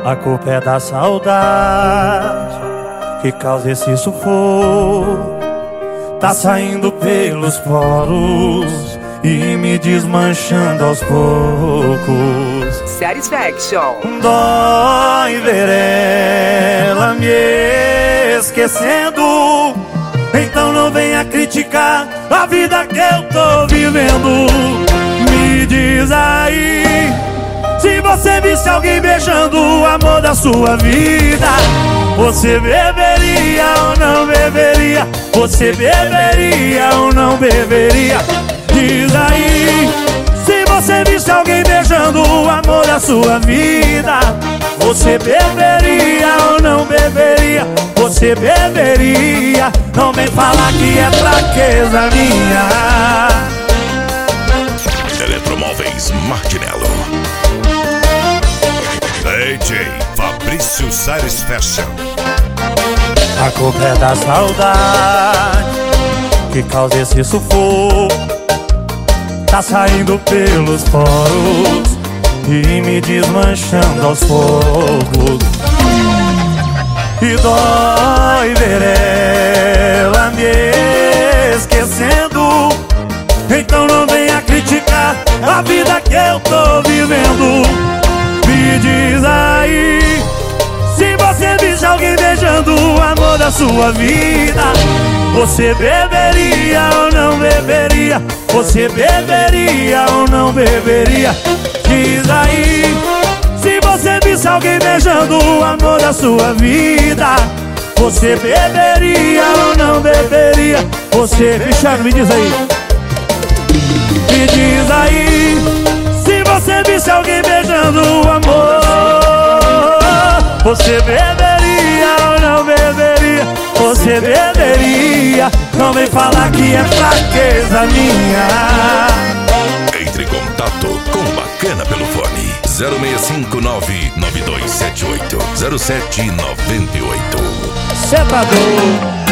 A culpa é da saudade que causa esse sufoco. Tá saindo pelos poros e me desmanchando aos poucos. Satisfaction. Dói ver ela me esquecendo. Então não venha criticar a vida que eu tô vivendo. Me diz aí, se você visse alguém beijando o amor da sua vida, você beberia ou não beberia? Você beberia ou não beberia? Diz aí, se você visse alguém beijando o amor da sua vida, você beberia ou não beberia? Você beberia? Não vem falar que é fraqueza minha. Eletromóveis Martinello. DJ Fabrício Satisfaction. A culpa é da saudade que causa esse sufoco. Tá saindo pelos poros e me desmanchando aos poucos. E dói ver ela me esquecendo. Então não venha criticar a vida que eu tô vivendo. Me diz aí, se você visse alguém beijando o amor da sua vida, você beberia ou não beberia? Você beberia ou não beberia? Diz aí, se você visse alguém beijando o amor da sua vida, você beberia ou não beberia? Você, Cristiano, me diz aí. Me diz aí, se você visse alguém beijando o amor, você beberia ou não beberia? Você beberia? Não vem falar que é fraqueza minha. Entre em contato com Bacana pelo fone 0659-9278-0798. Cê tá doido?